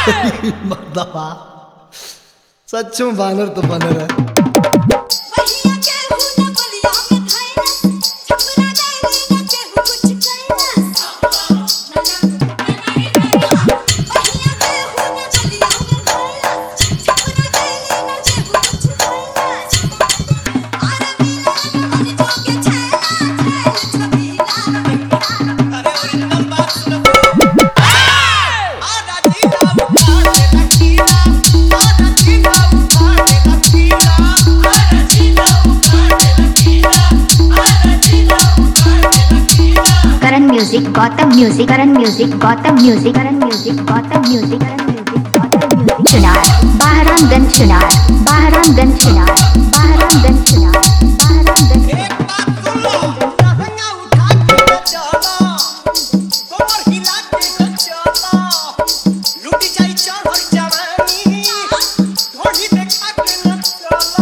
मर्दबा सच में बानर तो बानर है। Music, Gotham Music, Karan Music, Gotham Music, Karan Music, Gotham Music, Karan Music, Gotham Music. Chunar, Bahramganj Chunar, Bahramganj Chunar, Bahramganj Chunar, Bahramganj Chunar. एक बात सुन लो, लहंगा उठा के चलो, कोमर हिला के चलो, लूटी जाई चढ़ल जवानी, ढोली देखा के न चलो।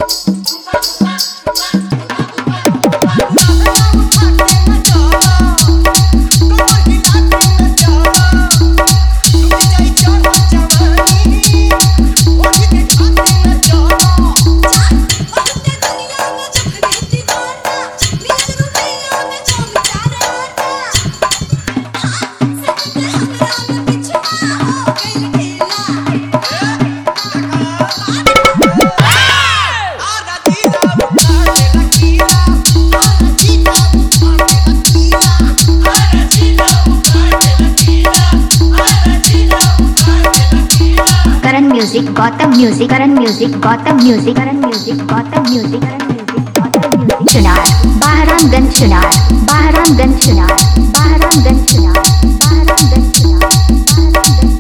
Music, Gotham Music, Karan Music, Gotham Music, Karan Music, Gotham Music, Karan Music, Gotham Music. Chunar, Bahramganj Chunar, Bahramganj Chunar, Bahramganj Chunar, Bahramganj Chunar, Bahramganj.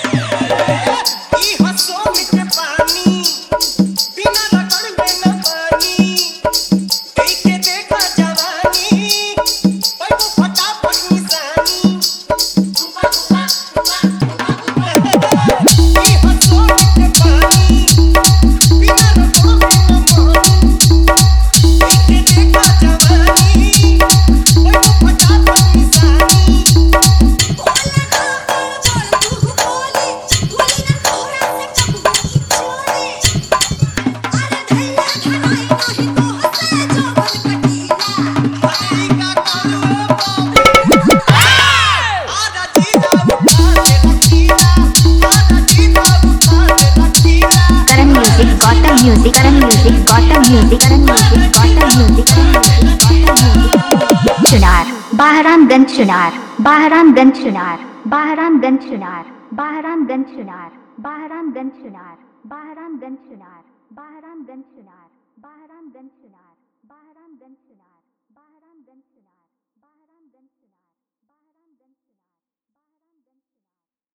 ई हंसो मीठे पानी, बिना रगड़ में न पानी, देखे देखा जवानी, पैगो फटाफट निशानी। Music, Karan Music, Gotham Music, Karan Music, Gotham Music, Karan Music, Gotham Music. Chunar, Bahramganj Chunar, Bahramganj Chunar, Bahramganj Chunar, Bahramganj Chunar, Bahramganj Chunar, Bahramganj Chunar, Bahramganj Chunar, Bahramganj Chunar.